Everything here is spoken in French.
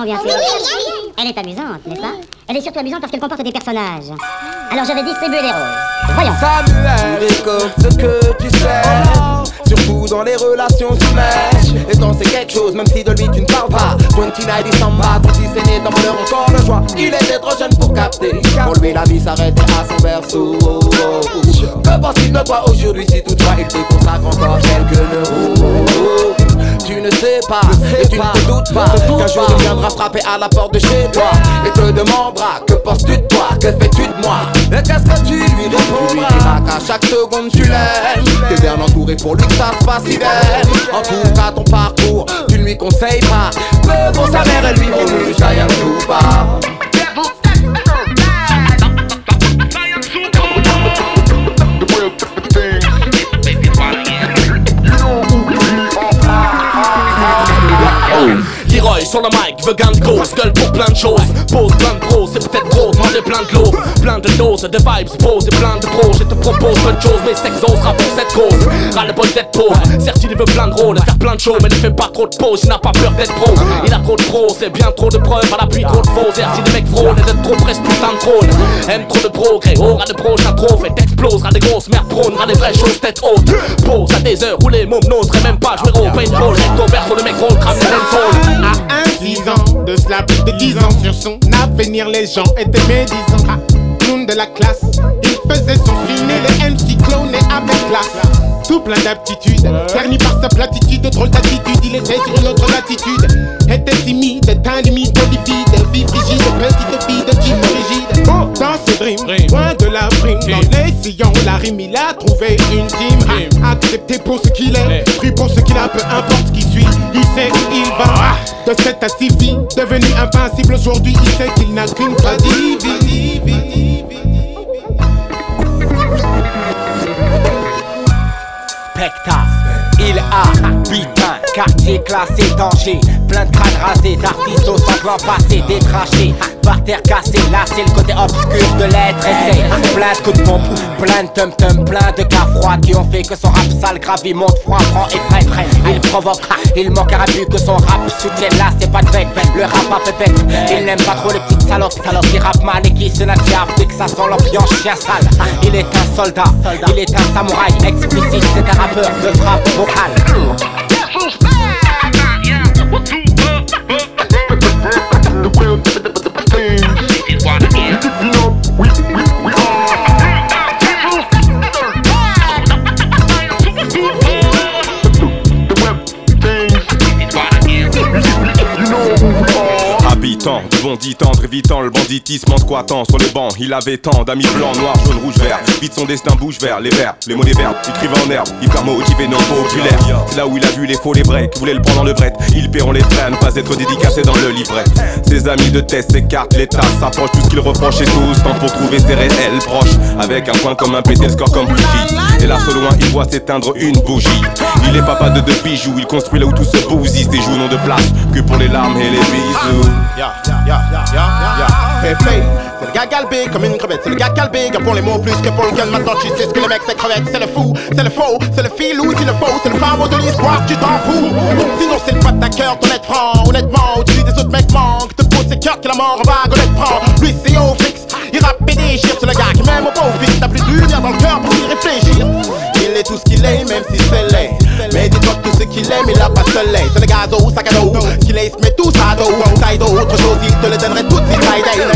bien sûr. Elle est amusante, n'est-ce pas? Elle est surtout amusante parce qu'elle comporte des personnages. Alors je vais distribuer les rôles. Voyons. Samuel, écoute ce que tu sais. Surtout dans les relations sous mèche. Et t'en sais quelque chose, même si de lui tu ne parles pas. 29 dit Samba, ton fils aîné dans bonheur encore le choix. Il était trop jeune pour capter. Pour lui la vie s'arrêtait à son berceau. Que pense-t-il de toi aujourd'hui si toutefois il te consacre encore quelques neuros? Tu ne sais pas, et tu ne te doutes pas qu'un jour il viendra frapper à la porte de chez toi et te demandera que penses-tu de toi, que fais-tu de moi? Et qu'est-ce que tu lui répondras? Tu lui diras qu'à chaque seconde tu l'aimes. T'es bien entouré pour lui que ça se passe idem. En tout cas ton parcours, tu ne lui conseilles pas. Que pour sa mère et lui pour lui, ça y en joue pas. Leroy sur le mic, veut gain de cause, gueule pour plein de choses. Pose plein de pros, c'est peut-être trop, demander plein de l'eau. Plein de doses, de vibes, pose et plein de pros. Je te propose plein de choses, mais s'exaucera pour cette cause. Ras le bol d'être pauvre, certes il veut plein de rôles, faire plein de shows, mais ne fait pas trop de pauses, il n'a pas peur d'être pro. Il a trop de pros, c'est bien trop de preuves, à l'appui trop de faux. Certes si les mecs frôlent, et d'être trop presse putain de trône. Aime trop de progrès, aura de prochain trophée. T'explosera des grosses merdes prônera des vraies choses tête haute. Pose à des heures où les mômes n'oseraient même pas jouer au paintball. Recto verso, le mec roll, crame les dancehall. À 6 ans, de cela plus de 10 ans, sur son avenir les gens étaient médisants. Clown de la classe, il faisait son film et les MC clonaient avec classe. Tout plein d'aptitudes, terni par sa platitude, drôle d'attitude, il était sur une autre latitude. Était timide, teint limite, livide, vie frigide, petite fille de type rigide. Dans ce dream, loin de la prime, dans les sillons, la rime, il a trouvé une team. Accepté pour ce qu'il est, pris pour ce qu'il a, peu importe ce qui suit, il sait où il va. De 7 à 6 vies, devenu invincible aujourd'hui, il sait qu'il n'a qu'une tradie. Il habite un quartier classé danger. Plein de crânes rasés, d'artistes aux sanglants passés, détrachés, par terre cassée. Là c'est le côté obscur de l'être essai. Plein de coups de pompe, plein de tum-tum, plein de cas froids qui ont fait que son rap sale grave, il monte froid, prend et prenne. Il provoque, il manquera plus que son rap soutienne. Là c'est pas de bec, le rap à pépette. Il n'aime pas trop les petites salopes qui rappent mal et qui se nativent dès que ça sent l'ambiance chien sale. Il est un soldat, il est un samouraï explicite, c'est un rappeur de frappe vocale. Habitant du bandit tendre, évitant le banditisme en squattant sur les bancs. Il avait tant d'amis blancs, noirs, jaunes, rouges, verts. Vite son destin bouge vers les verts, les mots des verbes, écrivant en herbe, hyper motivé, non populaire. C'est là où il a vu les faux, les vrais, qui voulaient le prendre dans le bret. Ils paieront les frais à ne pas être dédicacés dans le livret. Ses amis de test s'écartent, les tasses s'approchent, tout ce qu'ils reprochent et tous temps pour trouver ses réels proches. Avec un point commun, péter le score comme Fuji. Et là, au loin, il voit s'éteindre une bougie. Il est papa de 2 bijoux, il construit là où tout se bousille. Ses joues n'ont de place que pour les larmes et les bisous. Fair play, c'est le gars galbé comme une crevette, c'est le gars calbé pour les mots plus que pour le gun. Maintenant tu sais ce que le mec c'est crevette, c'est le fou, c'est le faux, c'est le filou, c'est le faux, c'est le faro de l'histoire, tu t'en fous. Sinon c'est le pas de ta cœur, ton être franc, honnêtement, au-dessus des autres mecs manquent. Te pose ses cœurs que la mort en vague, honnête prend. Lui c'est au fixe, il rappe et déchire, c'est le gars qui même au beau fixe. T'as plus de lumière dans le cœur pour y réfléchir. Il est tout ce qu'il est, même si c'est laid. Mais dis-toi que tout ce qu'il aime, il a pas seul lait. C'est le gazo, sac à dos, qu'il ace, mais tout ça dos. Taille d'autre chose, il te le donnerait toutes ses side.